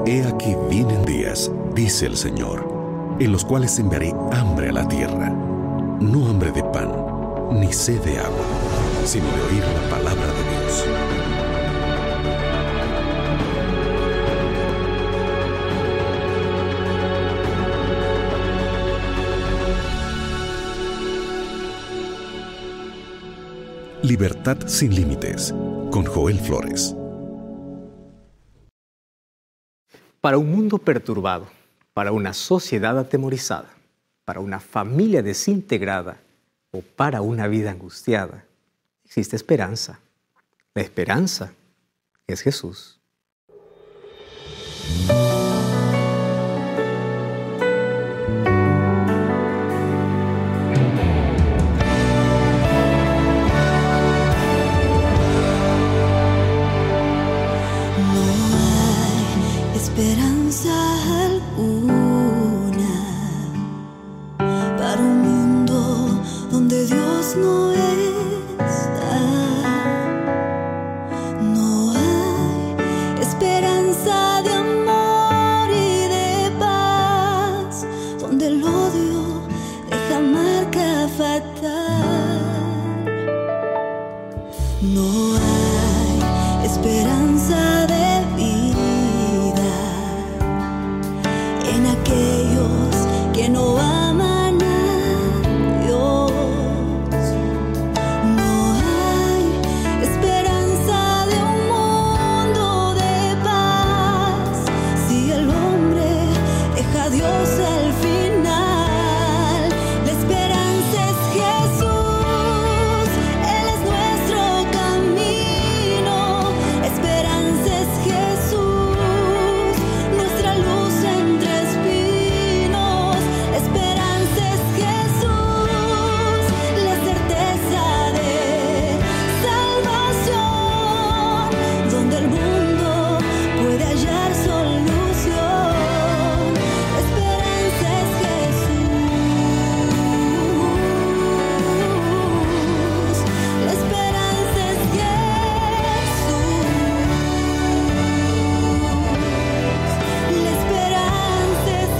He aquí vienen días, dice el Señor, en los cuales enviaré hambre a la tierra, no hambre de pan, ni sed de agua, sino de oír la palabra de Dios. Libertad sin límites, con Joel Flores. Para un mundo perturbado, para una sociedad atemorizada, para una familia desintegrada o para una vida angustiada, existe esperanza. La esperanza es Jesús. Esperanza alguna para un mundo donde Dios no está. No hay esperanza de amor y de paz, donde el odio deja marca fatal. No hay esperanza de vida en aquellos que no aman a Dios. No hay esperanza de un mundo de paz si el hombre deja a Dios al final. La esperanza es Jesús, Él es nuestro camino. La esperanza es Jesús, nuestra luz entre espinos. La esperanza es Jesús, la certeza de salvación, donde el mundo puede hallar solución. La esperanza es Jesús, la esperanza es Jesús, la esperanza es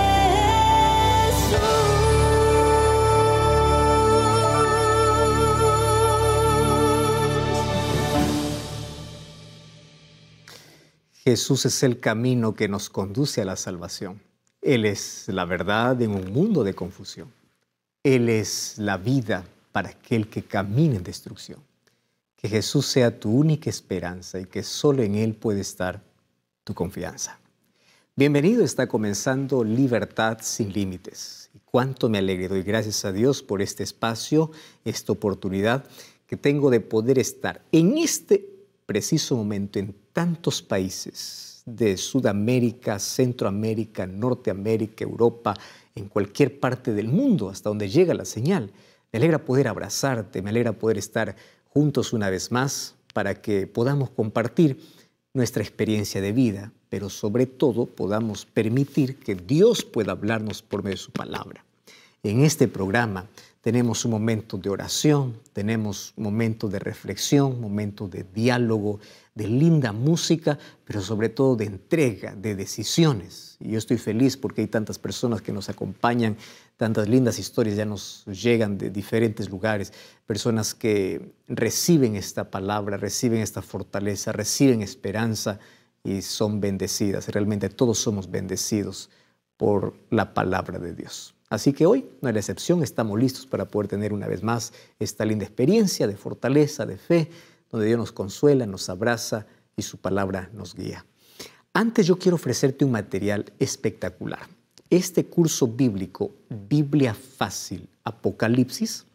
Jesús es el camino que nos conduce a la salvación. Él es la verdad en un mundo de confusión. Él es la vida para aquel que camina en destrucción. Que Jesús sea tu única esperanza y que solo en Él puede estar tu confianza. Bienvenido, está comenzando Libertad sin Límites. Y cuánto me alegro y doy gracias a Dios por este espacio, esta oportunidad que tengo de poder estar en este preciso momento en tantos países de Sudamérica, Centroamérica, Norteamérica, Europa, en cualquier parte del mundo, hasta donde llega la señal. Me alegra poder abrazarte, me alegra poder estar juntos una vez más para que podamos compartir nuestra experiencia de vida, pero sobre todo podamos permitir que Dios pueda hablarnos por medio de su palabra. En este programa tenemos un momento de oración, tenemos un momento de reflexión, un momento de diálogo, de linda música, pero sobre todo de entrega, de decisiones. Y yo estoy feliz porque hay tantas personas que nos acompañan, tantas lindas historias ya nos llegan de diferentes lugares, personas que reciben esta palabra, reciben esta fortaleza, reciben esperanza y son bendecidas. Realmente todos somos bendecidos por la palabra de Dios. Así que hoy no es la excepción, estamos listos para poder tener una vez más esta linda experiencia de fortaleza, de fe, donde Dios nos consuela, nos abraza y su palabra nos guía. Antes yo quiero ofrecerte un material espectacular. Este curso bíblico, Biblia Fácil, Apocalipsis,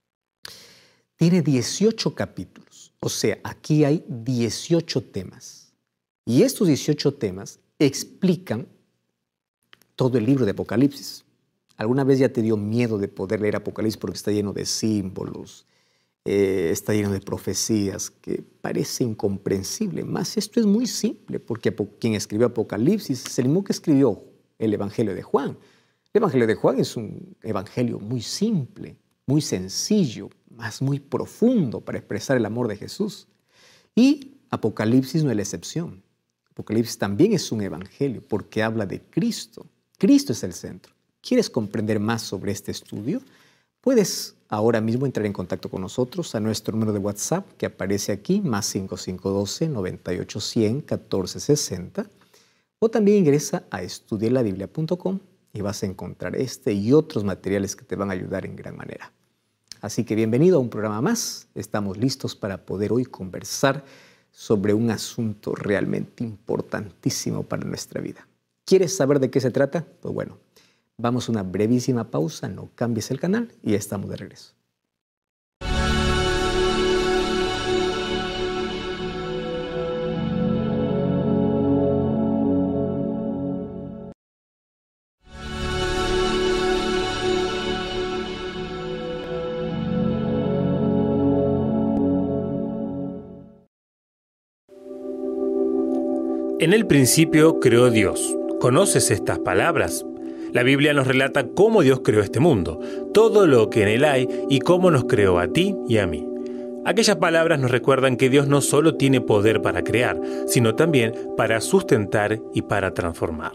tiene 18 capítulos. O sea, aquí hay 18 temas. Y estos 18 temas explican todo el libro de Apocalipsis. ¿Alguna vez ya te dio miedo de poder leer Apocalipsis porque está lleno de símbolos, está lleno de profecías que parece incomprensible? Más esto es muy simple porque quien escribió Apocalipsis es el mismo que escribió el Evangelio de Juan. El Evangelio de Juan es un evangelio muy simple, muy sencillo, más muy profundo para expresar el amor de Jesús. Y Apocalipsis no es la excepción. Apocalipsis también es un evangelio porque habla de Cristo. Cristo es el centro. ¿Quieres comprender más sobre este estudio? Puedes ahora mismo entrar en contacto con nosotros a nuestro número de WhatsApp que aparece aquí, más 5512-98-100-1460. O también ingresa a estudielabiblia.com y vas a encontrar este y otros materiales que te van a ayudar en gran manera. Así que bienvenido a un programa más. Estamos listos para poder hoy conversar sobre un asunto realmente importantísimo para nuestra vida. ¿Quieres saber de qué se trata? Pues bueno, vamos a una brevísima pausa, no cambies el canal y ya estamos de regreso. En el principio creó Dios. ¿Conoces estas palabras? La Biblia nos relata cómo Dios creó este mundo, todo lo que en él hay y cómo nos creó a ti y a mí. Aquellas palabras nos recuerdan que Dios no solo tiene poder para crear, sino también para sustentar y para transformar.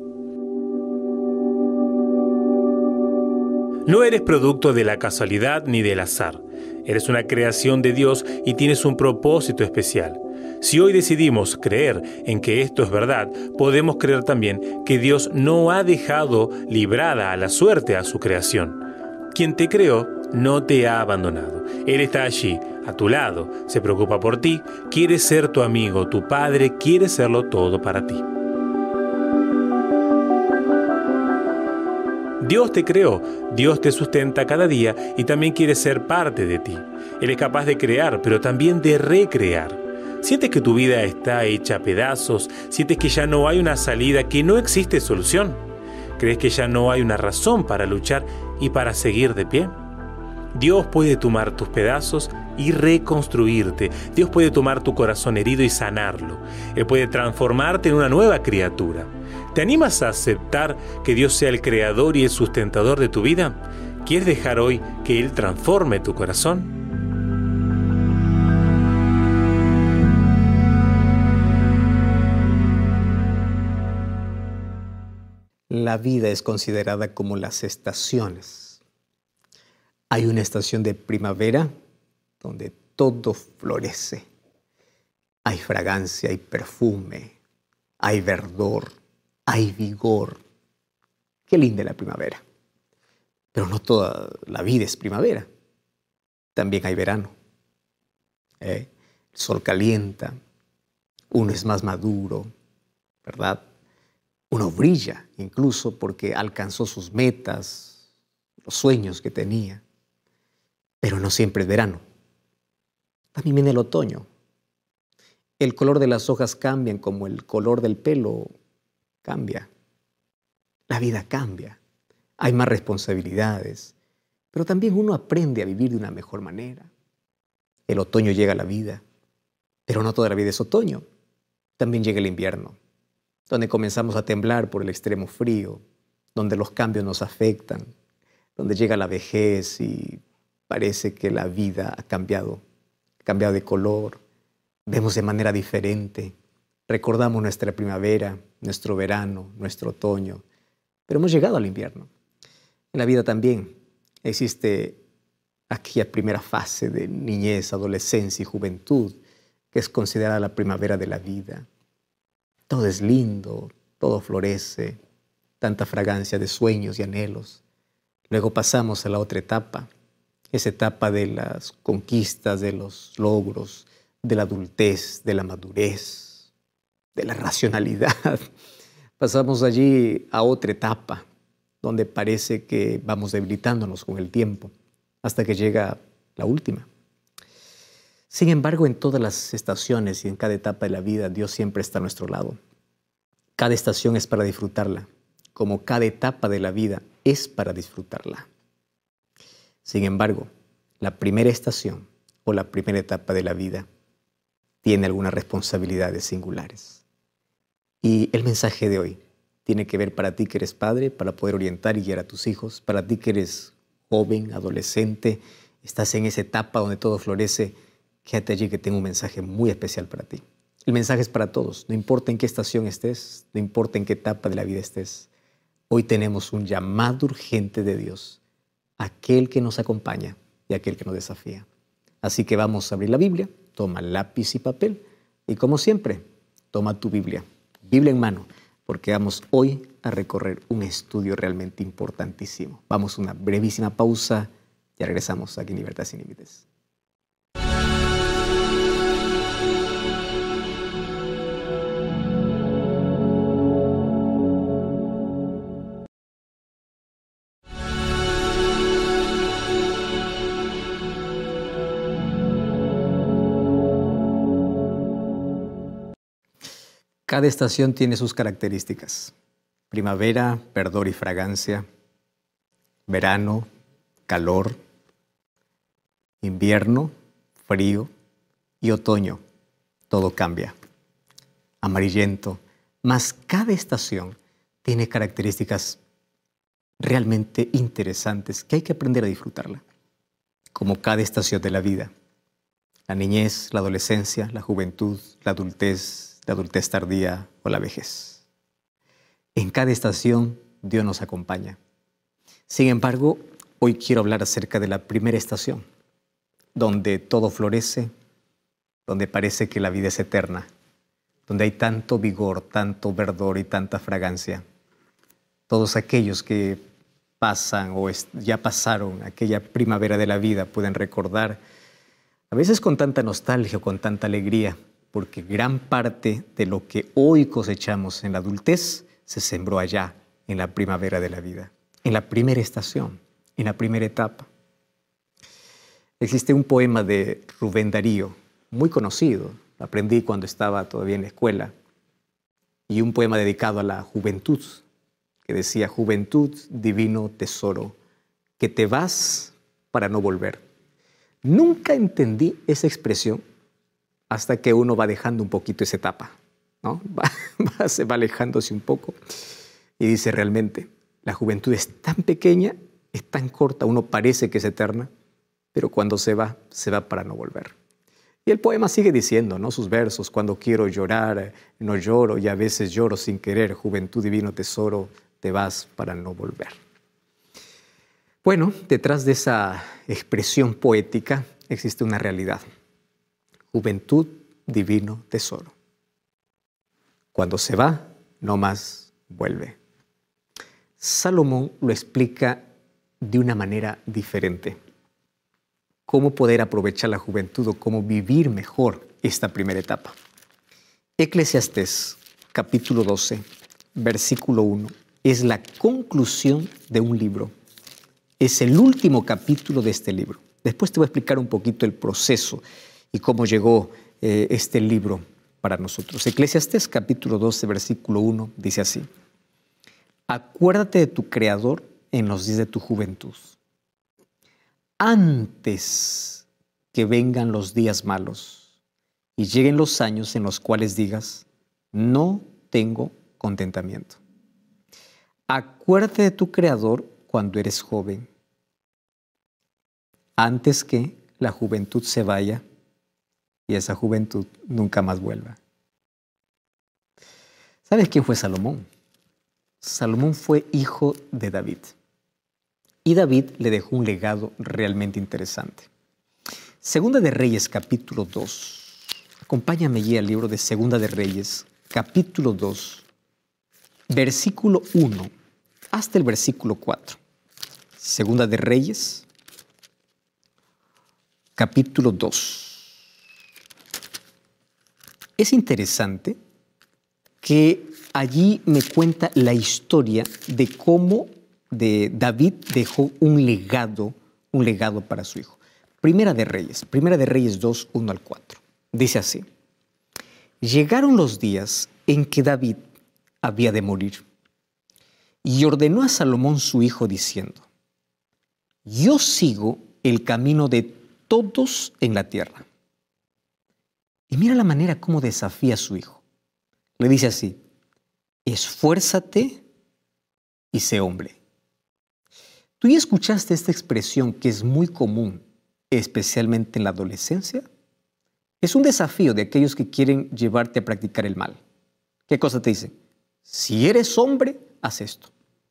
No eres producto de la casualidad ni del azar. Eres una creación de Dios y tienes un propósito especial. Si hoy decidimos creer en que esto es verdad, podemos creer también que Dios no ha dejado librada a la suerte a su creación. Quien te creó no te ha abandonado. Él está allí, a tu lado, se preocupa por ti, quiere ser tu amigo, tu padre quiere serlo todo para ti. Dios te creó, Dios te sustenta cada día y también quiere ser parte de ti. Él es capaz de crear, pero también de recrear. ¿Sientes que tu vida está hecha a pedazos? ¿Sientes que ya no hay una salida, que no existe solución? ¿Crees que ya no hay una razón para luchar y para seguir de pie? Dios puede tomar tus pedazos y reconstruirte. Dios puede tomar tu corazón herido y sanarlo. Él puede transformarte en una nueva criatura. ¿Te animas a aceptar que Dios sea el creador y el sustentador de tu vida? ¿Quieres dejar hoy que Él transforme tu corazón? La vida es considerada como las estaciones. Hay una estación de primavera donde todo florece. Hay fragancia, hay perfume, hay verdor, hay vigor. Qué linda la primavera. Pero no toda la vida es primavera. También hay verano. El sol calienta, uno es más maduro, ¿verdad? Uno brilla incluso porque alcanzó sus metas, los sueños que tenía. Pero no siempre es verano. También viene el otoño. El color de las hojas cambia como el color del pelo cambia. La vida cambia. Hay más responsabilidades. Pero también uno aprende a vivir de una mejor manera. El otoño llega a la vida. Pero no toda la vida es otoño. También llega el invierno, donde comenzamos a temblar por el extremo frío, donde los cambios nos afectan, donde llega la vejez y parece que la vida ha cambiado de color, vemos de manera diferente, recordamos nuestra primavera, nuestro verano, nuestro otoño, pero hemos llegado al invierno. En la vida también existe aquella primera fase de niñez, adolescencia y juventud, que es considerada la primavera de la vida. Todo es lindo, todo florece, tanta fragancia de sueños y anhelos. Luego pasamos a la otra etapa, esa etapa de las conquistas, de los logros, de la adultez, de la madurez, de la racionalidad. Pasamos allí a otra etapa, donde parece que vamos debilitándonos con el tiempo, hasta que llega la última. Sin embargo, en todas las estaciones y en cada etapa de la vida, Dios siempre está a nuestro lado. Cada estación es para disfrutarla, como cada etapa de la vida es para disfrutarla. Sin embargo, la primera estación o la primera etapa de la vida tiene algunas responsabilidades singulares. Y el mensaje de hoy tiene que ver para ti que eres padre, para poder orientar y guiar a tus hijos, para ti que eres joven, adolescente, estás en esa etapa donde todo florece. Quédate allí que tengo un mensaje muy especial para ti. El mensaje es para todos, no importa en qué estación estés, no importa en qué etapa de la vida estés. Hoy tenemos un llamado urgente de Dios, aquel que nos acompaña y aquel que nos desafía. Así que vamos a abrir la Biblia, toma lápiz y papel y como siempre, toma tu Biblia en mano, porque vamos hoy a recorrer un estudio realmente importantísimo. Vamos a una brevísima pausa y regresamos aquí en Libertad Sin Límites. Cada estación tiene sus características. Primavera, verdor y fragancia. Verano, calor. Invierno, frío. Y otoño, todo cambia. Amarillento. Mas cada estación tiene características realmente interesantes que hay que aprender a disfrutarla. Como cada estación de la vida. La niñez, la adolescencia, la juventud, la adultez tardía o la vejez. En cada estación Dios nos acompaña. Sin embargo, hoy quiero hablar acerca de la primera estación, donde todo florece, donde parece que la vida es eterna, donde hay tanto vigor, tanto verdor y tanta fragancia. Todos aquellos que pasan o ya pasaron aquella primavera de la vida pueden recordar, a veces con tanta nostalgia o con tanta alegría, porque gran parte de lo que hoy cosechamos en la adultez se sembró allá, en la primavera de la vida, en la primera estación, en la primera etapa. Existe un poema de Rubén Darío, muy conocido, lo aprendí cuando estaba todavía en la escuela, y un poema dedicado a la juventud, que decía: juventud, divino tesoro, que te vas para no volver. Nunca entendí esa expresión hasta que uno va dejando un poquito esa etapa, ¿no? Se va alejándose un poco y dice: realmente, la juventud es tan pequeña, es tan corta, uno parece que es eterna, pero cuando se va para no volver. Y el poema sigue diciendo, ¿no? Sus versos: cuando quiero llorar, no lloro, y a veces lloro sin querer, juventud, divino tesoro, te vas para no volver. Bueno, detrás de esa expresión poética existe una realidad. Juventud, divino tesoro. Cuando se va, no más vuelve. Salomón lo explica de una manera diferente. Cómo poder aprovechar la juventud o cómo vivir mejor esta primera etapa. Eclesiastés, capítulo 12, versículo 1, es la conclusión de un libro. Es el último capítulo de este libro. Después te voy a explicar un poquito el proceso y cómo llegó este libro para nosotros. Eclesiastés capítulo 12, versículo 1, dice así: acuérdate de tu Creador en los días de tu juventud, antes que vengan los días malos y lleguen los años en los cuales digas: no tengo contentamiento. Acuérdate de tu Creador cuando eres joven, antes que la juventud se vaya y esa juventud nunca más vuelva. ¿Sabes quién fue Salomón? Salomón fue hijo de David. Y David le dejó un legado realmente interesante. Segunda de Reyes, capítulo 2. Acompáñame allí al libro de Segunda de Reyes, capítulo 2, versículo 1 hasta el versículo 4. Segunda de Reyes, capítulo 2. Es interesante que allí me cuenta la historia de cómo David dejó un legado para su hijo. Primera de Reyes 2, 1 al 4. Dice así: llegaron los días en que David había de morir y ordenó a Salomón su hijo diciendo: yo sigo el camino de todos en la tierra. Y mira la manera como desafía a su hijo. Le dice así: esfuérzate y sé hombre. ¿Tú ya escuchaste esta expresión que es muy común, especialmente en la adolescencia? Es un desafío de aquellos que quieren llevarte a practicar el mal. ¿Qué cosa te dicen? Si eres hombre, haz esto.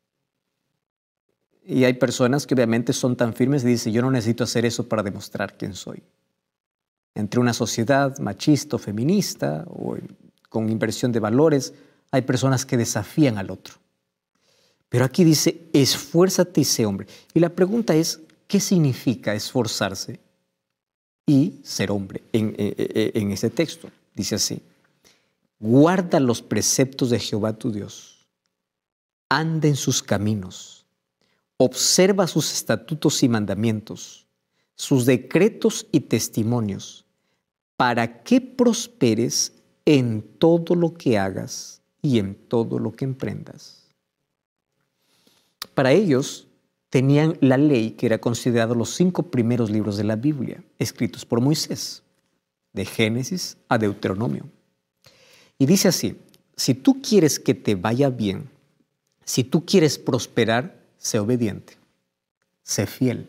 Y hay personas que obviamente son tan firmes y dicen, yo no necesito hacer eso para demostrar quién soy. Entre una sociedad machista o feminista o con inversión de valores, hay personas que desafían al otro. Pero aquí dice, esfuérzate y sé hombre. Y la pregunta es, ¿qué significa esforzarse y ser hombre en ese texto? Dice así, guarda los preceptos de Jehová tu Dios, anda en sus caminos, observa sus estatutos y mandamientos, sus decretos y testimonios, para que prosperes en todo lo que hagas y en todo lo que emprendas. Para ellos tenían la ley, que era considerado los 5 primeros libros de la Biblia, escritos por Moisés, de Génesis a Deuteronomio. Y dice así, si tú quieres que te vaya bien, si tú quieres prosperar, sé obediente, sé fiel.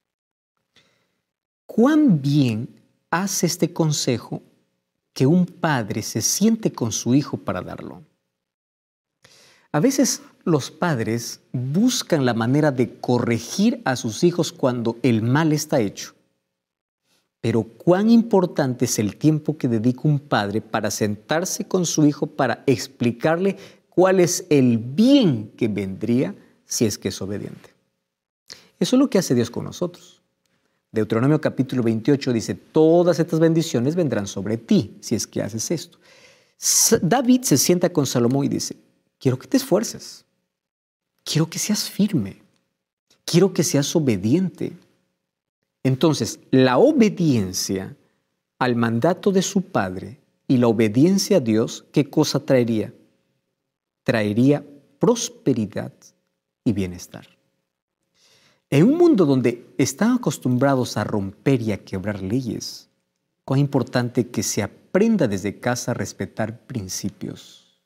¿Cuán bien hace este consejo que un padre se siente con su hijo para darlo? A veces los padres buscan la manera de corregir a sus hijos cuando el mal está hecho. Pero cuán importante es el tiempo que dedica un padre para sentarse con su hijo para explicarle cuál es el bien que vendría si es que es obediente. Eso es lo que hace Dios con nosotros. Deuteronomio capítulo 28 dice, todas estas bendiciones vendrán sobre ti si es que haces esto. David se sienta con Salomón y dice, quiero que te esfuerces, quiero que seas firme, quiero que seas obediente. Entonces, la obediencia al mandato de su padre y la obediencia a Dios, ¿qué cosa traería? Traería prosperidad y bienestar. En un mundo donde están acostumbrados a romper y a quebrar leyes, cuán importante que se aprenda desde casa a respetar principios.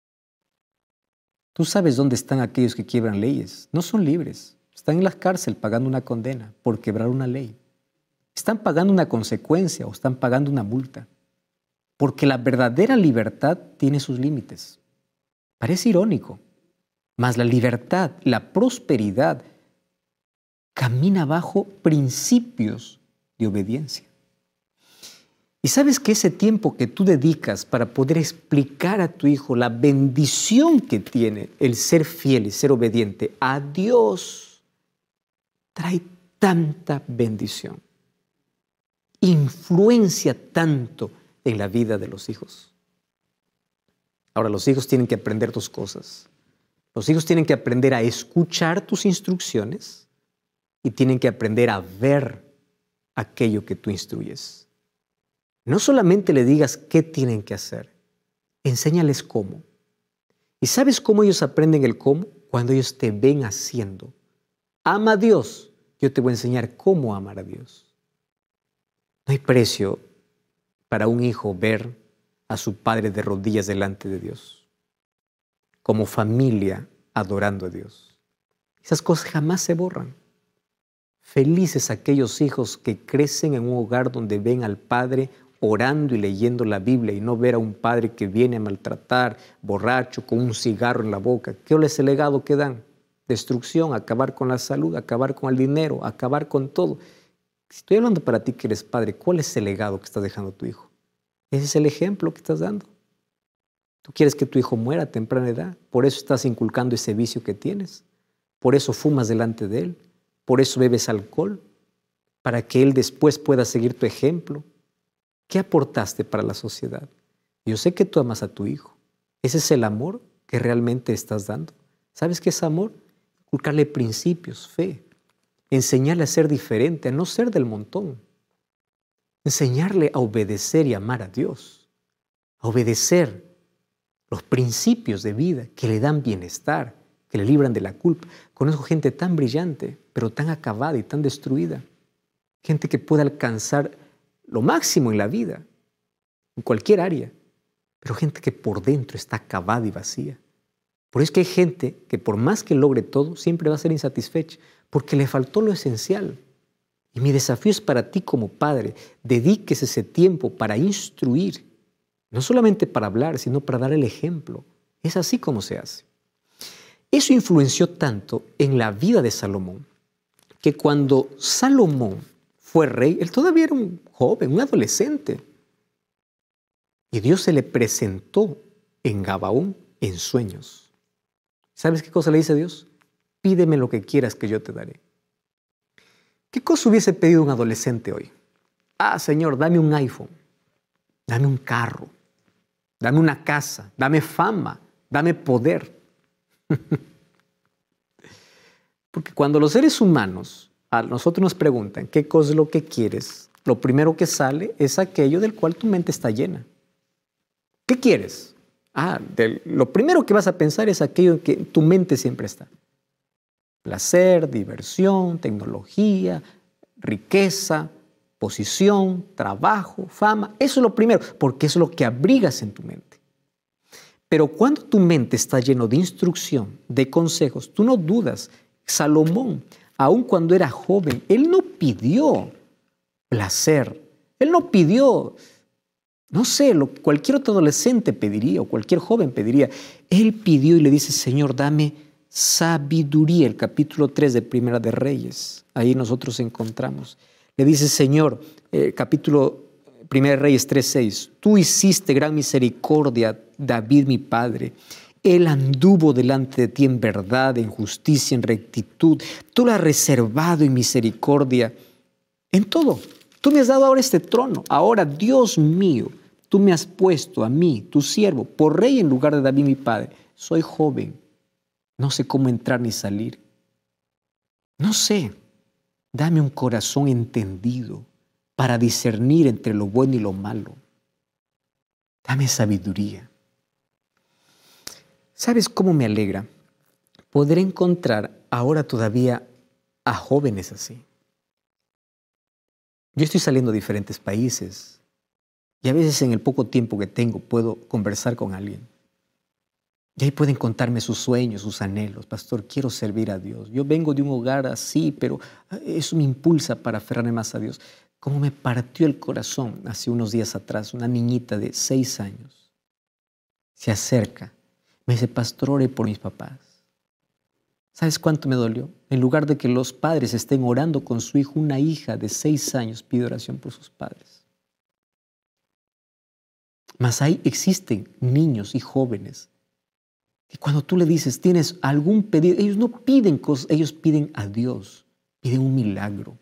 Tú sabes dónde están aquellos que quiebran leyes. No son libres. Están en la cárcel pagando una condena por quebrar una ley. Están pagando una consecuencia o están pagando una multa. Porque la verdadera libertad tiene sus límites. Parece irónico, mas la libertad, la prosperidad, camina bajo principios de obediencia. Y sabes que ese tiempo que tú dedicas para poder explicar a tu hijo la bendición que tiene el ser fiel y ser obediente a Dios, trae tanta bendición, influencia tanto en la vida de los hijos. Ahora, los hijos tienen que aprender 2 cosas. Los hijos tienen que aprender a escuchar tus instrucciones y tienen que aprender a ver aquello que tú instruyes. No solamente le digas qué tienen que hacer, enséñales cómo. ¿Y sabes cómo ellos aprenden el cómo? Cuando ellos te ven haciendo. Ama a Dios. Yo te voy a enseñar cómo amar a Dios. No hay precio para un hijo ver a su padre de rodillas delante de Dios, como familia adorando a Dios. Esas cosas jamás se borran. Felices aquellos hijos que crecen en un hogar donde ven al padre orando y leyendo la Biblia y no ver a un padre que viene a maltratar, borracho, con un cigarro en la boca. ¿Qué es el legado que dan? Destrucción, acabar con la salud, acabar con el dinero, acabar con todo. Si estoy hablando para ti que eres padre, ¿cuál es el legado que estás dejando a tu hijo? Ese es el ejemplo que estás dando. Tú quieres que tu hijo muera a temprana edad, por eso estás inculcando ese vicio que tienes, por eso fumas delante de él, por eso bebes alcohol, para que él después pueda seguir tu ejemplo. ¿Qué aportaste para la sociedad? Yo sé que tú amas a tu hijo. ¿Ese es el amor que realmente estás dando? ¿Sabes qué es amor? Inculcarle principios, fe. Enseñarle a ser diferente, a no ser del montón. Enseñarle a obedecer y amar a Dios. A obedecer los principios de vida que le dan bienestar, que le libran de la culpa. Conozco gente tan brillante, pero tan acabada y tan destruida. Gente que puede alcanzar lo máximo en la vida, en cualquier área, pero gente que por dentro está acabada y vacía. Por eso es que hay gente que por más que logre todo, siempre va a ser insatisfecha, porque le faltó lo esencial. Y mi desafío es para ti como padre. Dedíquese ese tiempo para instruir. No solamente para hablar, sino para dar el ejemplo. Es así como se hace. Eso influenció tanto en la vida de Salomón, que cuando Salomón fue rey, él todavía era un joven, un adolescente. Y Dios se le presentó en Gabaón en sueños. ¿Sabes qué cosa le dice Dios? Pídeme lo que quieras que yo te daré. ¿Qué cosa hubiese pedido un adolescente hoy? Señor, dame un iPhone, dame un carro, dame una casa, dame fama, dame poder. Porque cuando los seres humanos a nosotros nos preguntan qué cosa es lo que quieres, lo primero que sale es aquello del cual tu mente está llena. ¿Qué quieres? Lo primero que vas a pensar es aquello en que tu mente siempre está. Placer, diversión, tecnología, riqueza, posición, trabajo, fama. Eso es lo primero, porque eso es lo que abrigas en tu mente. Pero cuando tu mente está lleno de instrucción, de consejos, tú no dudas. Salomón, aun cuando era joven, él no pidió placer. Él no pidió, no sé, cualquier otro adolescente pediría o cualquier joven pediría. Él pidió y le dice, Señor, dame sabiduría. El capítulo 3 de Primera de Reyes. Ahí nosotros encontramos. Le dice, Señor, capítulo Primera de Reyes 3:6. Tú hiciste gran misericordia, David mi padre. Él anduvo delante de ti en verdad, en justicia, en rectitud. Tú lo has reservado en misericordia. En todo. Tú me has dado ahora este trono. Ahora, Dios mío, tú me has puesto a mí, tu siervo, por rey en lugar de David mi padre. Soy joven. No sé cómo entrar ni salir. No sé. Dame un corazón entendido para discernir entre lo bueno y lo malo. Dame sabiduría. ¿Sabes cómo me alegra poder encontrar ahora todavía a jóvenes así? Yo estoy saliendo a diferentes países y a veces en el poco tiempo que tengo puedo conversar con alguien. Y ahí pueden contarme sus sueños, sus anhelos. Pastor, quiero servir a Dios. Yo vengo de un hogar así, pero eso me impulsa para aferrarme más a Dios. Como me partió el corazón hace unos días atrás, una niñita de 6 años se acerca. Me dice, pastor, ore por mis papás. ¿Sabes cuánto me dolió? En lugar de que los padres estén orando con su hijo, una hija de 6 años pide oración por sus padres. Mas ahí existen niños y jóvenes que cuando tú le dices, ¿tienes algún pedido? Ellos no piden cosas, ellos piden a Dios, piden un milagro.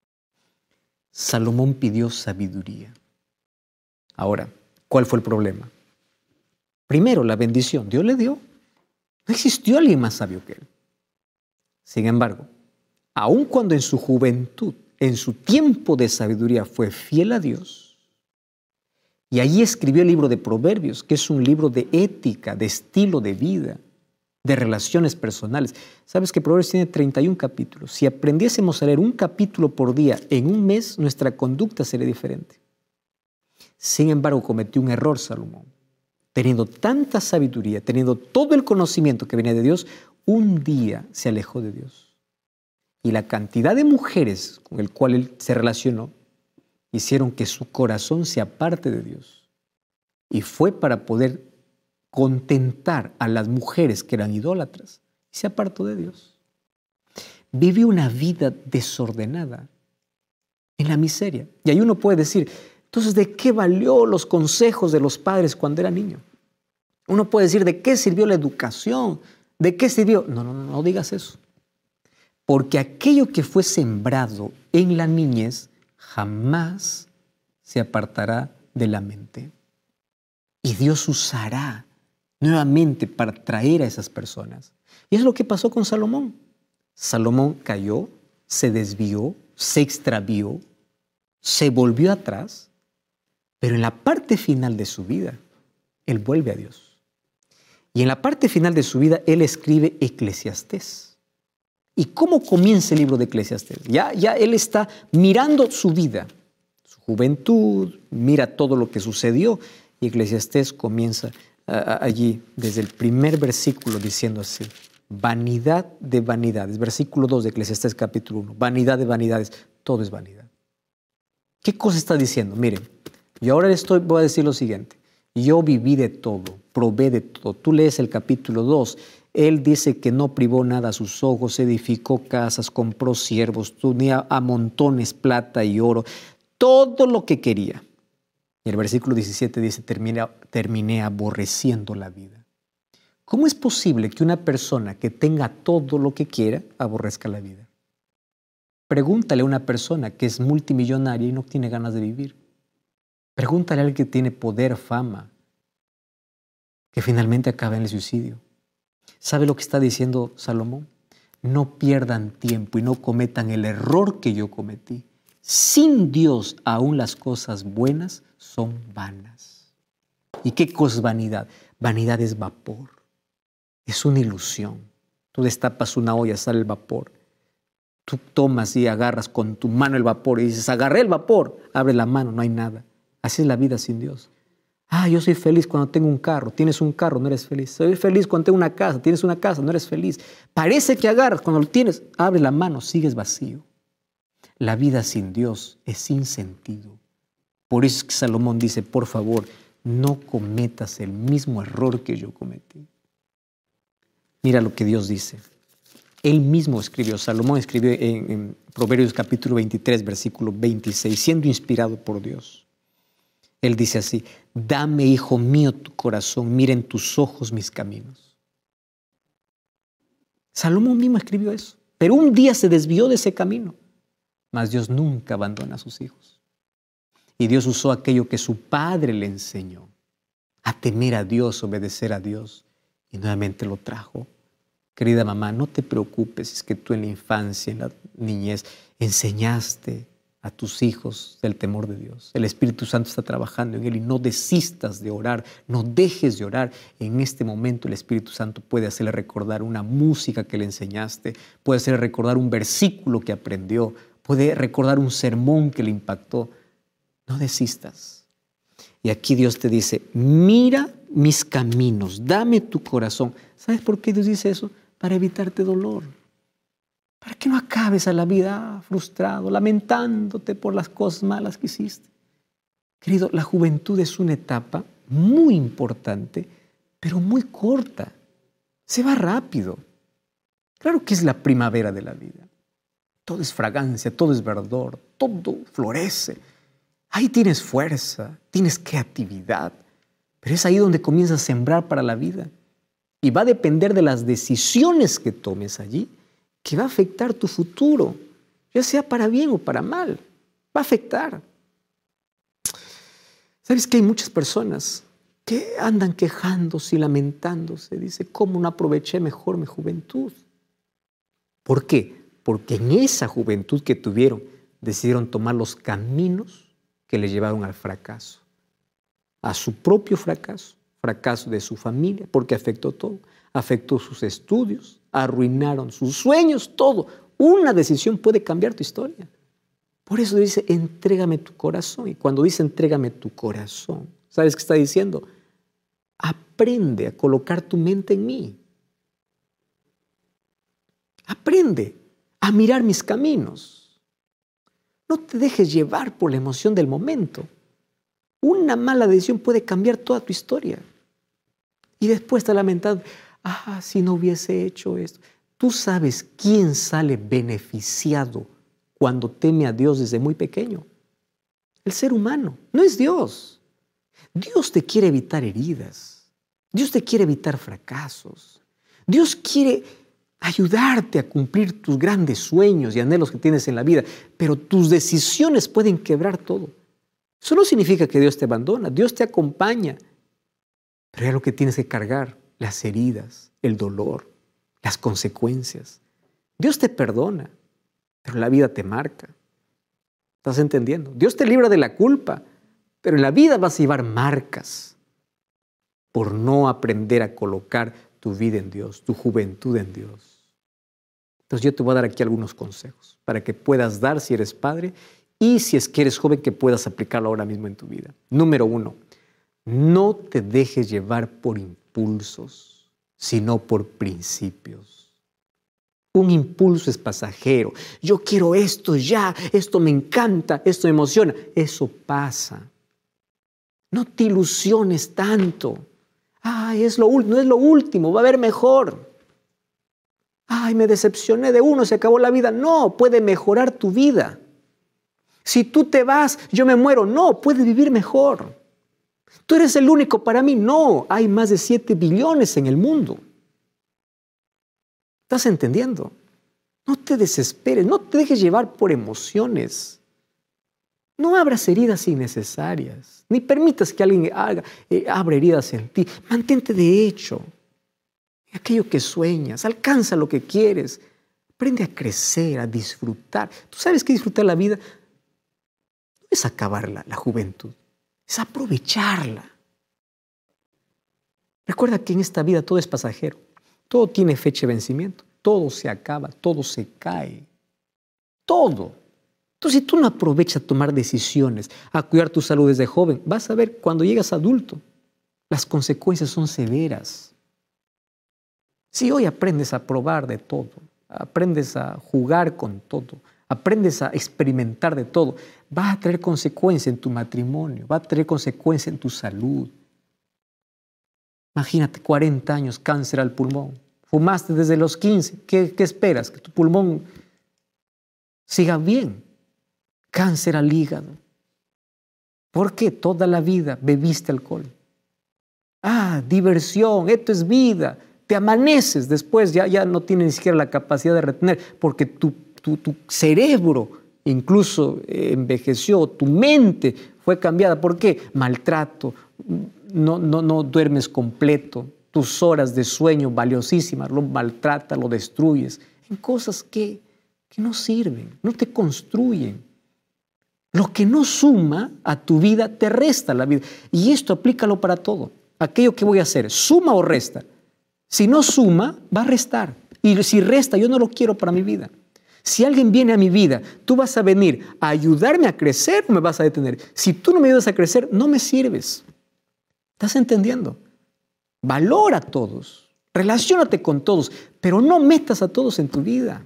Salomón pidió sabiduría. Ahora, ¿cuál fue el problema? Primero, la bendición. Dios le dio. No existió alguien más sabio que él. Sin embargo, aun cuando en su juventud, en su tiempo de sabiduría, fue fiel a Dios, y allí escribió el libro de Proverbios, que es un libro de ética, de estilo de vida, de relaciones personales. ¿Sabes que Proverbios tiene 31 capítulos? Si aprendiésemos a leer un capítulo por día en un mes, nuestra conducta sería diferente. Sin embargo, cometió un error Salomón. Teniendo tanta sabiduría, teniendo todo el conocimiento que venía de Dios, un día se alejó de Dios. Y la cantidad de mujeres con el cual él se relacionó hicieron que su corazón se aparte de Dios. Y fue para poder contentar a las mujeres que eran idólatras. Y se apartó de Dios. Vivió una vida desordenada en la miseria. Y ahí uno puede decir, entonces, ¿de qué valió los consejos de los padres cuando era niño? Uno puede decir, ¿de qué sirvió la educación? ¿De qué sirvió? No digas eso. Porque aquello que fue sembrado en la niñez jamás se apartará de la mente. Y Dios usará nuevamente para traer a esas personas. Y es lo que pasó con Salomón. Salomón cayó, se desvió, se extravió, se volvió atrás, pero en la parte final de su vida, él vuelve a Dios. Y en la parte final de su vida, él escribe Eclesiastés. ¿Y cómo comienza el libro de Eclesiastés? Ya él está mirando su vida, su juventud, mira todo lo que sucedió. Y Eclesiastés comienza allí, desde el primer versículo, diciendo así: vanidad de vanidades. Versículo 2 de Eclesiastés capítulo 1. Vanidad de vanidades. todo es vanidad. ¿Qué cosa está diciendo? Miren, yo ahora voy a decir lo siguiente. Yo viví de todo, probé de todo. Tú lees el capítulo 2. Él dice que no privó nada a sus ojos, edificó casas, compró siervos, tenía a montones plata y oro, todo lo que quería. Y el versículo 17 dice, terminé aborreciendo la vida. ¿Cómo es posible que una persona que tenga todo lo que quiera aborrezca la vida? Pregúntale a una persona que es multimillonaria y no tiene ganas de vivir. Pregúntale a alguien que tiene poder, fama, que finalmente acaba en el suicidio. ¿Sabe lo que está diciendo Salomón? No pierdan tiempo y no cometan el error que yo cometí. Sin Dios, aún las cosas buenas son vanas. ¿Y qué cosa es vanidad? Vanidad es vapor. Es una ilusión. Tú destapas una olla, sale el vapor. Tú tomas y agarras con tu mano el vapor y dices, agarré el vapor. Abre la mano, no hay nada. Así es la vida sin Dios. Yo soy feliz cuando tengo un carro. Tienes un carro, no eres feliz. Soy feliz cuando tengo una casa. Tienes una casa, no eres feliz. Parece que agarras. Cuando lo tienes, abre la mano, sigues vacío. La vida sin Dios es sin sentido. Por eso es que Salomón dice, por favor, no cometas el mismo error que yo cometí. Mira lo que Dios dice. Él mismo escribió, Salomón escribió en Proverbios capítulo 23, versículo 26, siendo inspirado por Dios. Él dice así, dame, hijo mío, tu corazón, mira en tus ojos mis caminos. Salomón mismo escribió eso, pero un día se desvió de ese camino, mas Dios nunca abandona a sus hijos. Y Dios usó aquello que su padre le enseñó, a temer a Dios, obedecer a Dios, y nuevamente lo trajo. Querida mamá, no te preocupes, es que tú en la infancia, en la niñez, enseñaste a tus hijos del temor de Dios. El Espíritu Santo está trabajando en él y no desistas de orar, no dejes de orar. En este momento el Espíritu Santo puede hacerle recordar una música que le enseñaste, puede hacerle recordar un versículo que aprendió, puede recordar un sermón que le impactó. No desistas. Y aquí Dios te dice, mira mis caminos, dame tu corazón. ¿Sabes por qué Dios dice eso? Para evitarte dolor. Para que no acabes a la vida frustrado, lamentándote por las cosas malas que hiciste. Querido, la juventud es una etapa muy importante, pero muy corta. Se va rápido. Claro que es la primavera de la vida. Todo es fragancia, todo es verdor, todo florece. Ahí tienes fuerza, tienes creatividad, pero es ahí donde comienzas a sembrar para la vida. Y va a depender de las decisiones que tomes allí, que va a afectar tu futuro, ya sea para bien o para mal. Va a afectar. ¿Sabes que hay muchas personas que andan quejándose y lamentándose? Dice, ¿cómo no aproveché mejor mi juventud? ¿Por qué? Porque en esa juventud que tuvieron, decidieron tomar los caminos que le llevaron al fracaso, a su propio fracaso, fracaso de su familia, porque afectó todo, afectó sus estudios, arruinaron sus sueños, todo. Una decisión puede cambiar tu historia. Por eso dice, entrégame tu corazón. Y cuando dice entrégame tu corazón, ¿sabes qué está diciendo? Aprende a colocar tu mente en mí. Aprende a mirar mis caminos. No te dejes llevar por la emoción del momento. Una mala decisión puede cambiar toda tu historia. Y después te lamentas, si no hubiese hecho esto. Tú sabes quién sale beneficiado cuando teme a Dios desde muy pequeño. El ser humano, no es Dios. Dios te quiere evitar heridas. Dios te quiere evitar fracasos. Dios quiere ayudarte a cumplir tus grandes sueños y anhelos que tienes en la vida, pero tus decisiones pueden quebrar todo. Eso no significa que Dios te abandona, Dios te acompaña, pero es lo que tienes que cargar, las heridas, el dolor, las consecuencias. Dios te perdona, pero la vida te marca. ¿Estás entendiendo? Dios te libra de la culpa, pero en la vida vas a llevar marcas por no aprender a colocar tu vida en Dios, tu juventud en Dios. Entonces yo te voy a dar aquí algunos consejos para que puedas dar si eres padre y si es que eres joven que puedas aplicarlo ahora mismo en tu vida. Número 1, no te dejes llevar por impulsos, sino por principios. Un impulso es pasajero. Yo quiero esto ya, esto me encanta, esto me emociona. Eso pasa. No te ilusiones tanto. Ay, no es lo último, va a haber mejor. Ay, me decepcioné de uno, se acabó la vida. No, puede mejorar tu vida. Si tú te vas, yo me muero. No, puedes vivir mejor. Tú eres el único para mí. No, hay más de 7 billones en el mundo. ¿Estás entendiendo? No te desesperes, no te dejes llevar por emociones. No abras heridas innecesarias, ni permitas que alguien abra heridas en ti. Mantente de hecho. Aquello que sueñas, alcanza lo que quieres. Aprende a crecer, a disfrutar. ¿Tú sabes qué disfrutar la vida? No es acabar la juventud, es aprovecharla. Recuerda que en esta vida todo es pasajero, todo tiene fecha de vencimiento, todo se acaba, todo se cae, todo. Entonces, si tú no aprovechas a tomar decisiones, a cuidar tu salud desde joven, vas a ver cuando llegas adulto, las consecuencias son severas. Si hoy aprendes a probar de todo, aprendes a jugar con todo, aprendes a experimentar de todo, va a traer consecuencias en tu matrimonio, va a traer consecuencias en tu salud. Imagínate, 40 años, cáncer al pulmón. Fumaste desde los 15. ¿Qué esperas? Que tu pulmón siga bien. Cáncer al hígado. ¿Por qué? Toda la vida bebiste alcohol. Diversión, esto es vida. Te amaneces después, ya no tienes ni siquiera la capacidad de retener, porque tu cerebro incluso envejeció, tu mente fue cambiada. ¿Por qué? Maltrato, no duermes completo, tus horas de sueño valiosísimas, lo maltratas, lo destruyes, en cosas que no sirven, no te construyen. Lo que no suma a tu vida, te resta la vida. Y esto aplícalo para todo. Aquello que voy a hacer, ¿suma o resta? Si no suma, va a restar. Y si resta, yo no lo quiero para mi vida. Si alguien viene a mi vida, ¿tú vas a venir a ayudarme a crecer o me vas a detener? Si tú no me ayudas a crecer, no me sirves. ¿Estás entendiendo? Valora a todos, relaciónate con todos, pero no metas a todos en tu vida.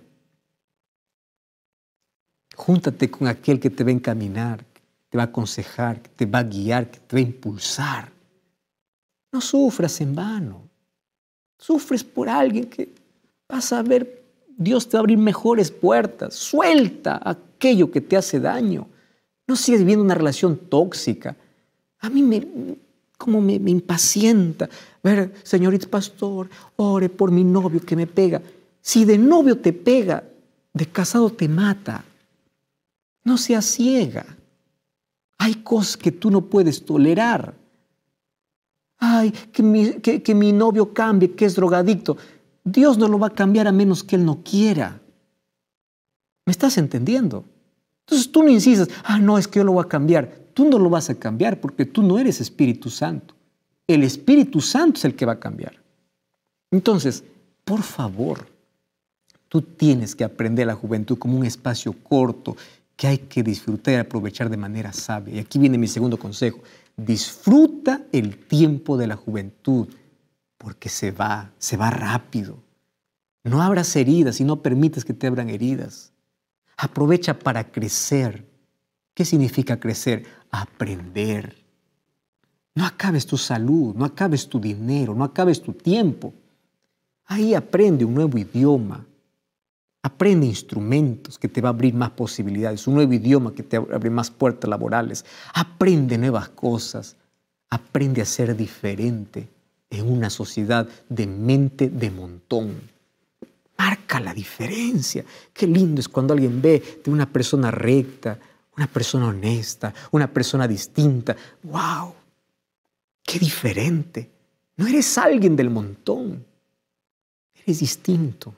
Júntate con aquel que te va a encaminar, que te va a aconsejar, que te va a guiar, que te va a impulsar. No sufras en vano. Sufres por alguien que vas a ver, Dios te va a abrir mejores puertas. Suelta aquello que te hace daño. No sigas viviendo una relación tóxica. A mí me impacienta ver, señorita pastor, ore por mi novio que me pega. Si de novio te pega, de casado te mata. No seas ciega. Hay cosas que tú no puedes tolerar. Ay, que mi novio cambie, que es drogadicto. Dios no lo va a cambiar a menos que Él no quiera. ¿Me estás entendiendo? Entonces tú no insistas, no, es que yo lo voy a cambiar. Tú no lo vas a cambiar porque tú no eres Espíritu Santo. El Espíritu Santo es el que va a cambiar. Entonces, por favor, tú tienes que aprender la juventud como un espacio corto que hay que disfrutar y aprovechar de manera sabia. Y aquí viene mi segundo consejo. Disfruta el tiempo de la juventud porque se va rápido. No abras heridas y no permites que te abran heridas. Aprovecha para crecer. ¿Qué significa crecer? Aprender. No acabes tu salud, no acabes tu dinero, no acabes tu tiempo. Ahí aprende un nuevo idioma. Aprende instrumentos que te va a abrir más posibilidades, un nuevo idioma que te va a abrir más puertas laborales. Aprende nuevas cosas. Aprende a ser diferente en una sociedad de mente de montón. Marca la diferencia. Qué lindo es cuando alguien ve de una persona recta, una persona honesta, una persona distinta. ¡Wow! ¡Qué diferente! No eres alguien del montón. Eres distinto.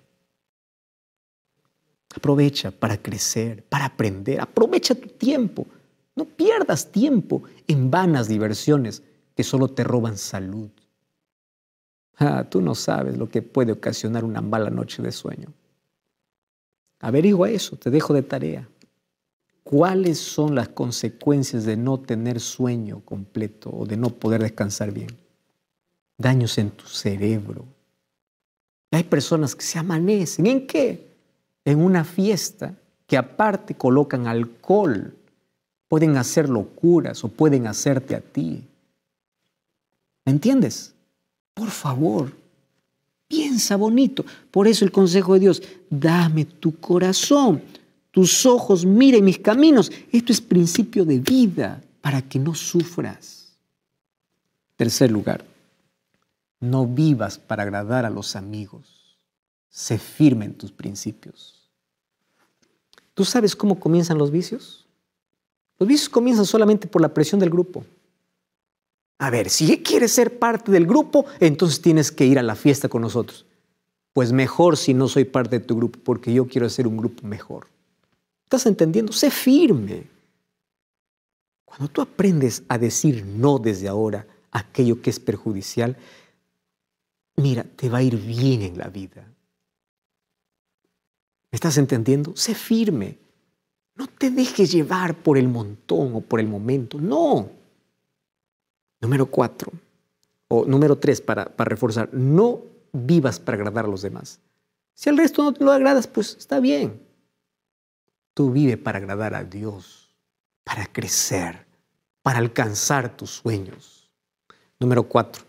Aprovecha para crecer, para aprender. Aprovecha tu tiempo. No pierdas tiempo en vanas diversiones que solo te roban salud. Tú no sabes lo que puede ocasionar una mala noche de sueño. Averigua eso, te dejo de tarea. ¿Cuáles son las consecuencias de no tener sueño completo o de no poder descansar bien? Daños en tu cerebro, Y hay personas que se amanecen. ¿En qué? En una fiesta que aparte colocan alcohol. Pueden hacer locuras o pueden hacerte a ti. ¿Me entiendes? Por favor, piensa bonito. Por eso el consejo de Dios, dame tu corazón, tus ojos miren mis caminos. Esto es principio de vida para que no sufras. Tercer lugar, no vivas para agradar a los amigos. Sé firme en tus principios. ¿Tú sabes cómo comienzan los vicios? Los vicios comienzan solamente por la presión del grupo. A ver, si quieres ser parte del grupo, entonces tienes que ir a la fiesta con nosotros. Pues mejor si no soy parte de tu grupo, porque yo quiero hacer un grupo mejor. ¿Estás entendiendo? Sé firme. Cuando tú aprendes a decir no desde ahora a aquello que es perjudicial, mira, te va a ir bien en la vida. ¿Me estás entendiendo? Sé firme. No te dejes llevar por el montón o por el momento. No. Número 3 para reforzar. No vivas para agradar a los demás. Si al resto no te lo agradas, pues está bien. Tú vive para agradar a Dios, para crecer, para alcanzar tus sueños. Número 4.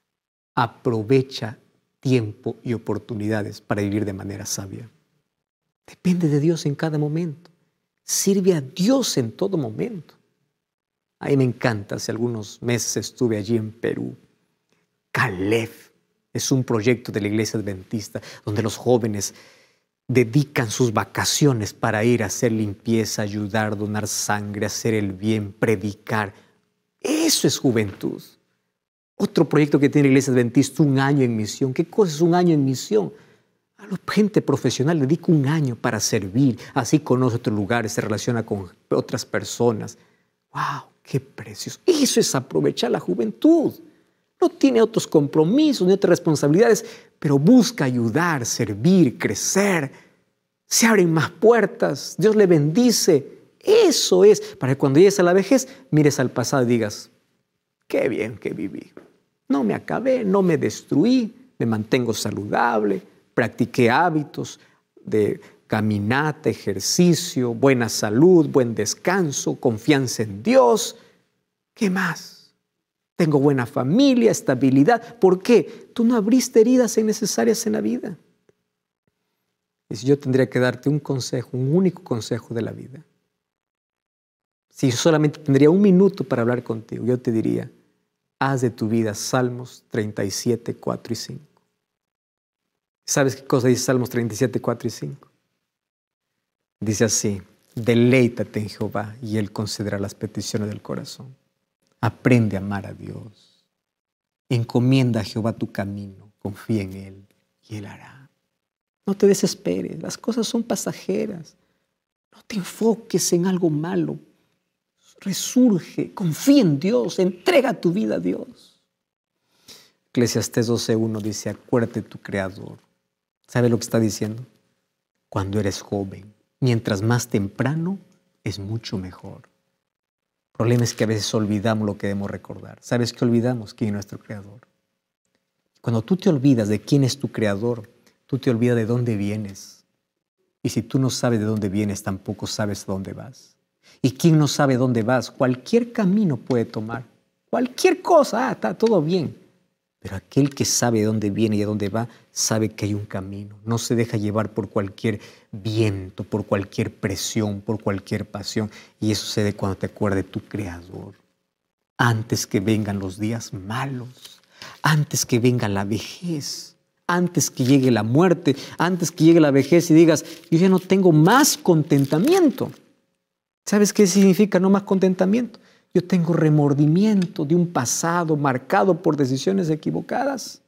Aprovecha tiempo y oportunidades para vivir de manera sabia. Depende de Dios en cada momento. Sirve a Dios en todo momento. A mí me encanta, hace algunos meses estuve allí en Perú. Caleb es un proyecto de la Iglesia Adventista donde los jóvenes dedican sus vacaciones para ir a hacer limpieza, ayudar, donar sangre, hacer el bien, predicar. Eso es juventud. Otro proyecto que tiene la Iglesia Adventista, 1 año en misión. ¿Qué cosa es 1 año en misión? A la gente profesional dedica 1 año para servir. Así conoce otros lugares, se relaciona con otras personas. ¡Wow! ¡Qué precioso! Eso es aprovechar la juventud. No tiene otros compromisos ni otras responsabilidades, pero busca ayudar, servir, crecer. Se abren más puertas. Dios le bendice. Eso es para que cuando llegues a la vejez, mires al pasado y digas, qué bien que viví. No me acabé, no me destruí, me mantengo saludable, practiqué hábitos de caminata, ejercicio, buena salud, buen descanso, confianza en Dios. ¿Qué más? Tengo buena familia, estabilidad. ¿Por qué? Tú no abriste heridas innecesarias en la vida. Y si yo tendría que darte un consejo, un único consejo de la vida, si yo solamente tendría 1 minuto para hablar contigo, yo te diría, haz de tu vida Salmos 37, 4 y 5. ¿Sabes qué cosa dice Salmos 37, 4 y 5? Dice así, deleítate en Jehová y Él concederá las peticiones del corazón. Aprende a amar a Dios. Encomienda a Jehová tu camino, confía en Él y Él hará. No te desesperes, las cosas son pasajeras. No te enfoques en algo malo. Resurge, confía en Dios, entrega tu vida a Dios. Eclesiastés 12:1 dice, acuérdate de tu Creador. ¿Sabe lo que está diciendo? Cuando eres joven, mientras más temprano, es mucho mejor. El problema es que a veces olvidamos lo que debemos recordar. ¿Sabes qué olvidamos? ¿Quién es nuestro Creador? Cuando tú te olvidas de quién es tu Creador, tú te olvidas de dónde vienes. Y si tú no sabes de dónde vienes, tampoco sabes a dónde vas. Y quien no sabe dónde vas, cualquier camino puede tomar. Cualquier cosa, está todo bien. Pero aquel que sabe de dónde viene y a dónde va, sabe que hay un camino. No se deja llevar por cualquier viento, por cualquier presión, por cualquier pasión. Y eso sucede cuando te acuerdas de tu Creador. Antes que vengan los días malos, antes que venga la vejez, antes que llegue la muerte, antes que llegue la vejez y digas, yo ya no tengo más contentamiento. ¿Sabes qué significa no más contentamiento? Yo tengo remordimiento de un pasado marcado por decisiones equivocadas.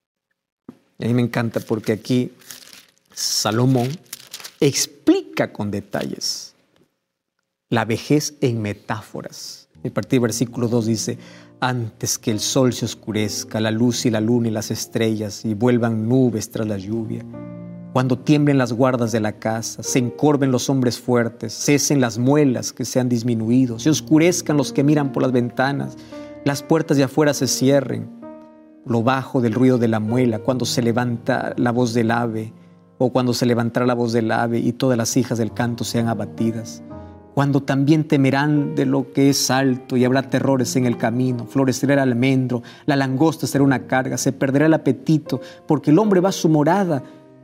Y a mí me encanta porque aquí Salomón explica con detalles la vejez en metáforas. A partir del versículo 2 dice, antes que el sol se oscurezca, la luz y la luna y las estrellas y vuelvan nubes tras la lluvia, cuando tiemblen las guardas de la casa, se encorven los hombres fuertes, cesen las muelas que se han disminuido, se oscurezcan los que miran por las ventanas, las puertas de afuera se cierren. lo bajo del ruido de la muela, cuando se levanta la voz del ave, o cuando se levantará la voz del ave y todas las hijas del canto sean abatidas. Cuando también temerán de lo que es alto y habrá terrores en el camino, florecerá el almendro, la langosta será una carga, se perderá el apetito, porque el hombre va a su morada.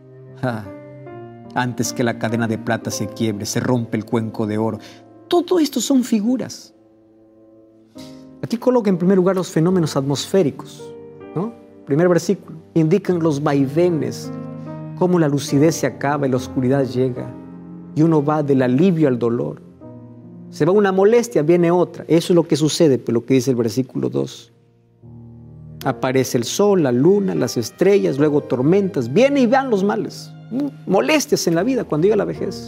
Antes que la cadena de plata se quiebre, se rompe el cuenco de oro. Todo esto son figuras. Aquí coloca en primer lugar los fenómenos atmosféricos, ¿no? Primer versículo, indican los vaivenes, cómo la lucidez se acaba y la oscuridad llega, y uno va del alivio al dolor. Se va una molestia, viene otra. Eso es lo que sucede, pues lo que dice el versículo 2. Aparece el sol, la luna, las estrellas, luego tormentas, vienen y van los males, molestias en la vida cuando llega la vejez.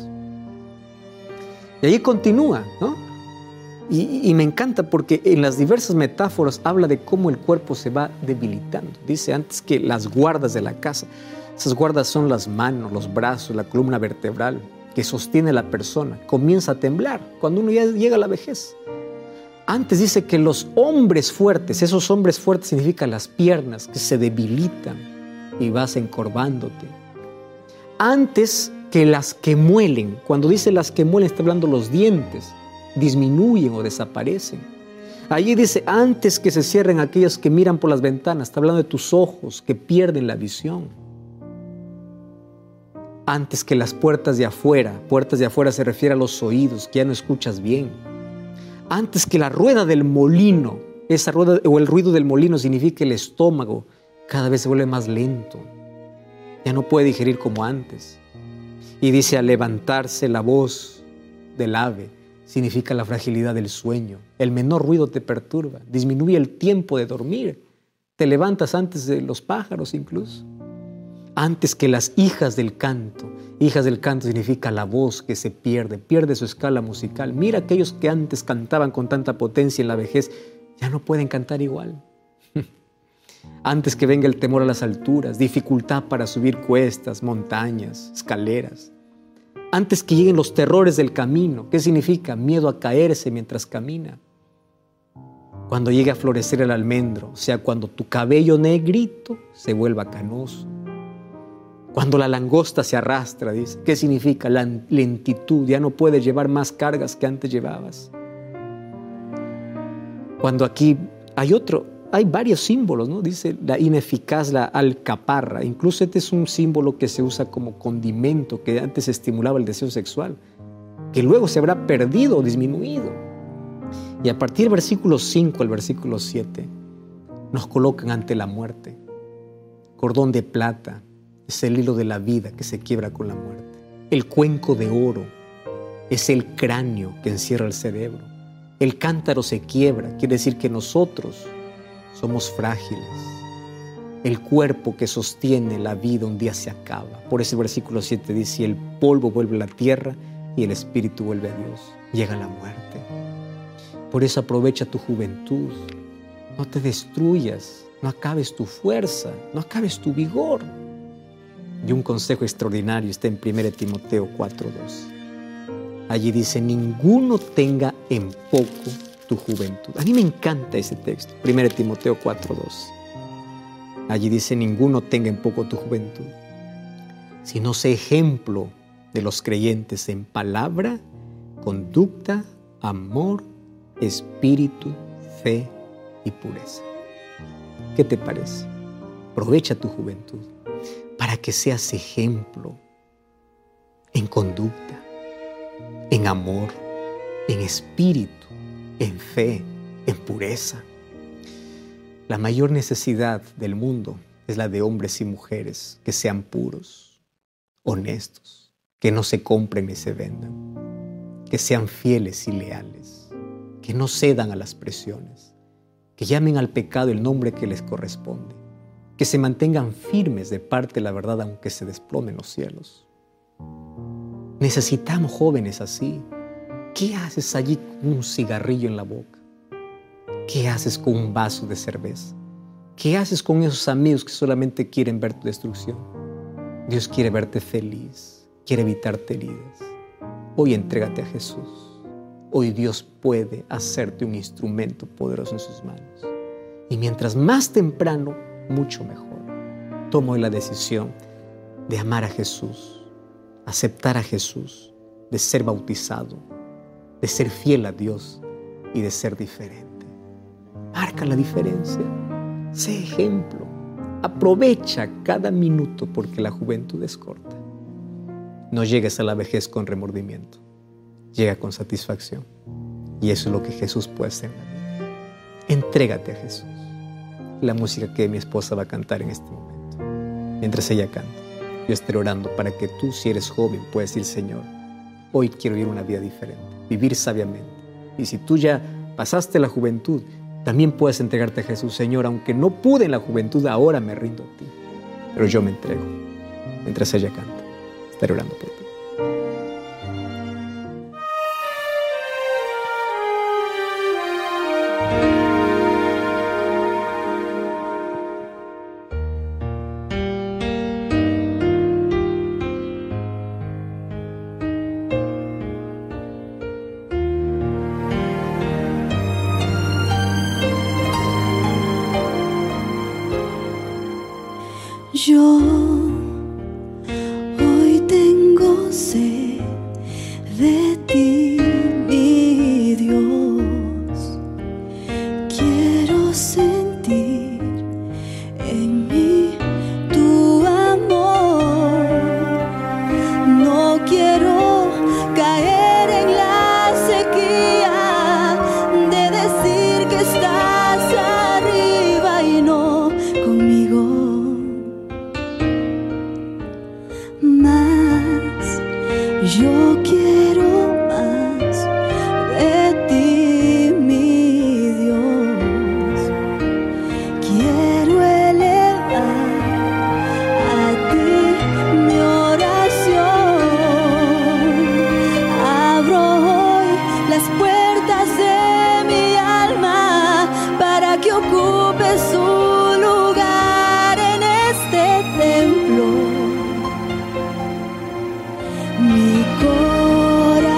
Y ahí continúa, ¿no? Y me encanta porque en las diversas metáforas habla de cómo el cuerpo se va debilitando. Dice antes que las guardas de la casa. Esas guardas son las manos, los brazos, la columna vertebral que sostiene a la persona. Comienza a temblar cuando uno ya llega a la vejez. Antes dice que los hombres fuertes, esos hombres fuertes significan las piernas que se debilitan y vas encorvándote. Antes que las que muelen, cuando dice las que muelen está hablando los dientes, disminuyen o desaparecen. Allí dice antes que se cierren aquellos que miran por las ventanas, está hablando de tus ojos que pierden la visión. Antes que las puertas de afuera se refiere a los oídos, que ya no escuchas bien. Antes que la rueda del molino, esa rueda o el ruido del molino significa el estómago, cada vez se vuelve más lento. Ya no puede digerir como antes. Y dice al levantarse la voz del ave, significa la fragilidad del sueño. El menor ruido te perturba, disminuye el tiempo de dormir. Te levantas antes de los pájaros incluso. Antes que las hijas del canto significa la voz que se pierde su escala musical. Mira aquellos que antes cantaban con tanta potencia en la vejez, ya no pueden cantar igual. Antes que venga el temor a las alturas, dificultad para subir cuestas, montañas, escaleras. Antes que lleguen los terrores del camino, ¿qué significa? Miedo a caerse mientras camina. Cuando llegue a florecer el almendro, o sea, cuando tu cabello negrito se vuelva canoso. Cuando la langosta se arrastra, dice, ¿qué significa? La lentitud, ya no puedes llevar más cargas que antes llevabas. Cuando aquí hay varios símbolos, ¿no? Dice la ineficaz, la alcaparra. Incluso este es un símbolo que se usa como condimento, que antes estimulaba el deseo sexual, que luego se habrá perdido o disminuido. Y a partir del versículo 5 al versículo 7, nos colocan ante la muerte. Cordón de plata es el hilo de la vida que se quiebra con la muerte. El cuenco de oro es el cráneo que encierra el cerebro. El cántaro se quiebra, quiere decir que nosotros somos frágiles. El cuerpo que sostiene la vida un día se acaba. Por eso el versículo 7 dice, el polvo vuelve a la tierra y el espíritu vuelve a Dios. Llega la muerte. Por eso aprovecha tu juventud. No te destruyas, no acabes tu fuerza, no acabes tu vigor. Y un consejo extraordinario está en 1 Timoteo 4:2. Allí dice, ninguno tenga en poco tu juventud. A mí me encanta ese texto, 1 Timoteo 4:2. Allí dice, ninguno tenga en poco tu juventud, sino sé ejemplo de los creyentes en palabra, conducta, amor, espíritu, fe y pureza. ¿Qué te parece? Aprovecha tu juventud para que seas ejemplo en conducta, en amor, en espíritu, en fe, en pureza. La mayor necesidad del mundo es la de hombres y mujeres que sean puros, honestos, que no se compren ni se vendan, que sean fieles y leales, que no cedan a las presiones, que llamen al pecado el nombre que les corresponde, que se mantengan firmes de parte de la verdad aunque se desplomen los cielos. Necesitamos jóvenes así. ¿Qué haces allí con un cigarrillo en la boca? ¿Qué haces con un vaso de cerveza? ¿Qué haces con esos amigos que solamente quieren ver tu destrucción? Dios quiere verte feliz, quiere evitarte heridas. Hoy entrégate a Jesús. Hoy Dios puede hacerte un instrumento poderoso en sus manos. Y mientras más temprano mucho mejor. Tomo hoy la decisión de amar a Jesús, aceptar a Jesús, de ser bautizado, de ser fiel a Dios y de ser diferente. Marca la diferencia. Sé ejemplo. Aprovecha cada minuto porque la juventud es corta. No llegues a la vejez con remordimiento. Llega con satisfacción. Y eso es lo que Jesús puede hacer en la vida. Entrégate a Jesús. La música que mi esposa va a cantar en este momento. Mientras ella canta, yo estaré orando para que tú, si eres joven, puedas decir: Señor, hoy quiero vivir una vida diferente, vivir sabiamente. Y si tú ya pasaste la juventud, también puedes entregarte a Jesús. Señor, aunque no pude en la juventud, ahora me rindo a ti. Pero yo me entrego. Mientras ella canta, estaré orando por ti. Yo hoy tengo sed de ti, mi Dios. Quiero sentir en mí tu amor. No quiero caer en la sequía de decir que estás arriba y no conmigo. Yo quiero más de ti, mi Dios. Quiero elevar a ti mi oración. Abro hoy las puertas de mi alma para que ocupes su lugar en este templo. Mi corazón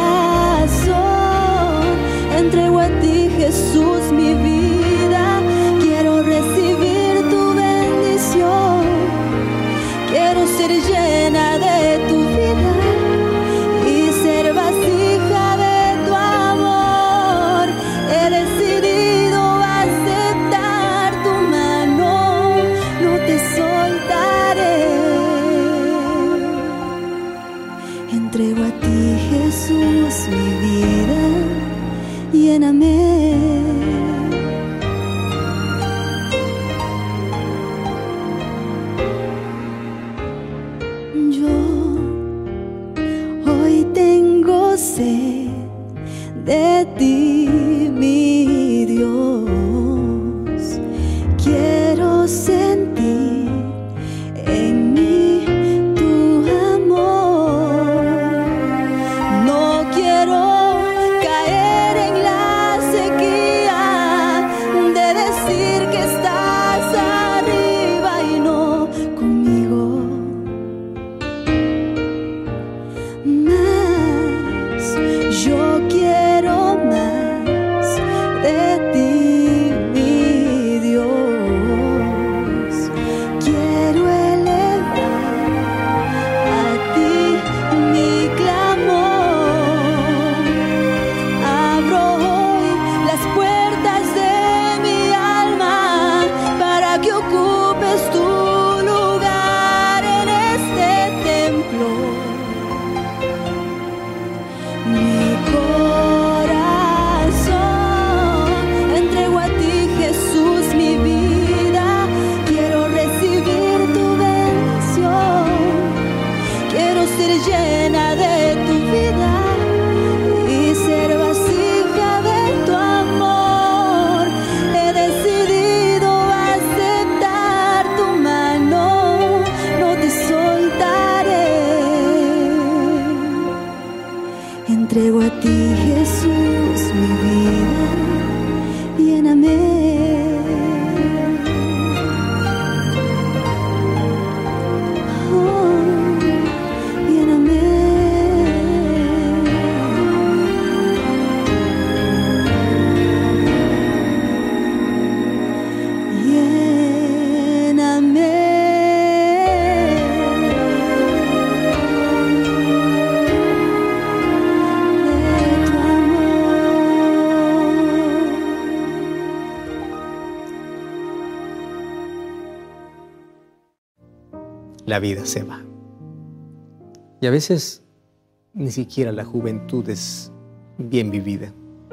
la vida se va. Y a veces ni siquiera la juventud es bien vivida.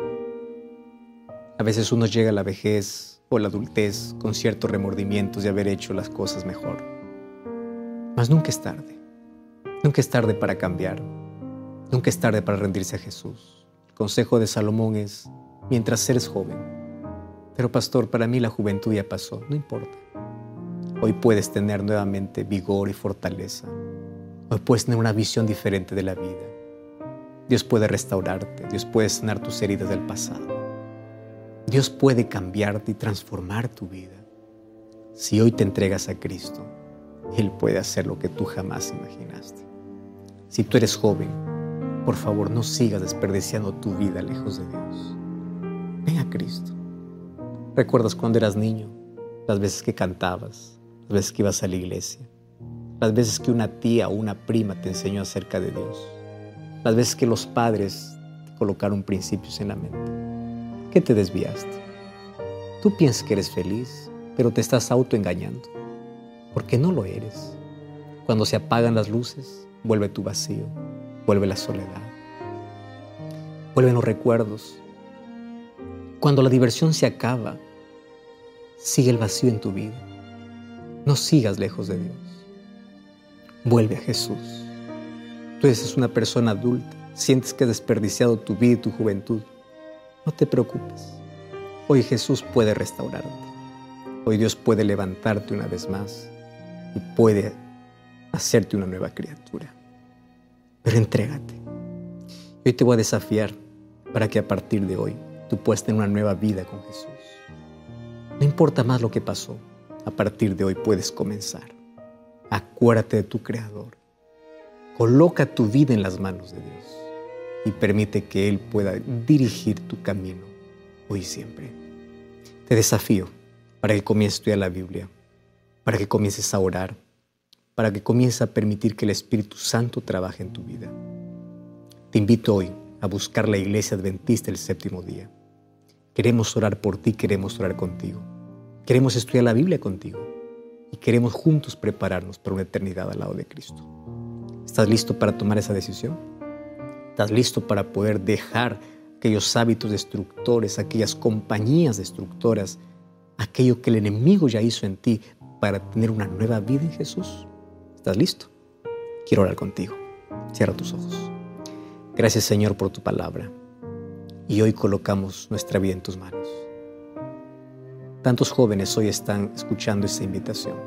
A veces uno llega a la vejez o la adultez con ciertos remordimientos de haber hecho las cosas mejor. Mas nunca es tarde. Nunca es tarde para cambiar. Nunca es tarde para rendirse a Jesús. El consejo de Salomón es: mientras eres joven. Pero pastor, para mí la juventud ya pasó. No importa. Hoy puedes tener nuevamente vigor y fortaleza. Hoy puedes tener una visión diferente de la vida. Dios puede restaurarte. Dios puede sanar tus heridas del pasado. Dios puede cambiarte y transformar tu vida. Si hoy te entregas a Cristo, Él puede hacer lo que tú jamás imaginaste. Si tú eres joven, por favor, no sigas desperdiciando tu vida lejos de Dios. Ven a Cristo. ¿Recuerdas cuando eras niño? Las veces que cantabas, las veces que ibas a la iglesia, las veces que una tía o una prima te enseñó acerca de Dios, las veces que los padres te colocaron principios en la mente. ¿Qué te desviaste? Tú piensas que eres feliz, pero te estás autoengañando, porque no lo eres. Cuando se apagan las luces, vuelve tu vacío, vuelve la soledad, vuelven los recuerdos. Cuando la diversión se acaba, sigue el vacío en tu vida. No sigas lejos de Dios. Vuelve a Jesús. Tú eres una persona adulta, sientes que has desperdiciado tu vida y tu juventud. No te preocupes. Hoy Jesús puede restaurarte. Hoy Dios puede levantarte una vez más y puede hacerte una nueva criatura. Pero entrégate. Hoy te voy a desafiar para que a partir de hoy tú puedas tener una nueva vida con Jesús. No importa más lo que pasó, a partir de hoy puedes comenzar. Acuérdate de tu Creador. Coloca tu vida en las manos de Dios y permite que Él pueda dirigir tu camino hoy y siempre. Te desafío para que comiences a estudiar la Biblia, para que comiences a orar, para que comiences a permitir que el Espíritu Santo trabaje en tu vida. Te invito hoy a buscar la Iglesia Adventista del Séptimo Día. Queremos orar por ti, queremos orar contigo. Queremos estudiar la Biblia contigo y queremos juntos prepararnos para una eternidad al lado de Cristo. ¿Estás listo para tomar esa decisión? ¿Estás listo para poder dejar aquellos hábitos destructores, aquellas compañías destructoras, aquello que el enemigo ya hizo en ti para tener una nueva vida en Jesús? ¿Estás listo? Quiero orar contigo. Cierra tus ojos. Gracias, Señor, por tu palabra. Y hoy colocamos nuestra vida en tus manos. Tantos jóvenes hoy están escuchando esta invitación.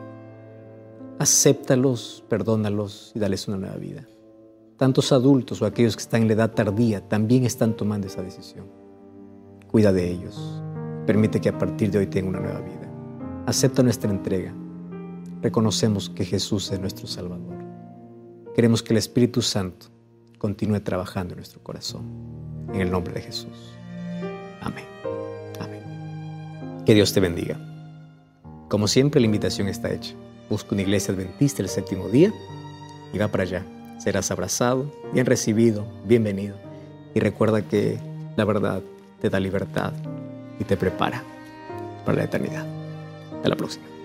Acéptalos, perdónalos y dales una nueva vida. Tantos adultos o aquellos que están en la edad tardía también están tomando esa decisión. Cuida de ellos. Permite que a partir de hoy tengan una nueva vida. Acepta nuestra entrega. Reconocemos que Jesús es nuestro Salvador. Queremos que el Espíritu Santo continúe trabajando en nuestro corazón. En el nombre de Jesús. Amén. Amén. Que Dios te bendiga. Como siempre, la invitación está hecha. Busca una iglesia adventista el séptimo día y va para allá. Serás abrazado, bien recibido, bienvenido. Y recuerda que la verdad te da libertad y te prepara para la eternidad. Hasta la próxima.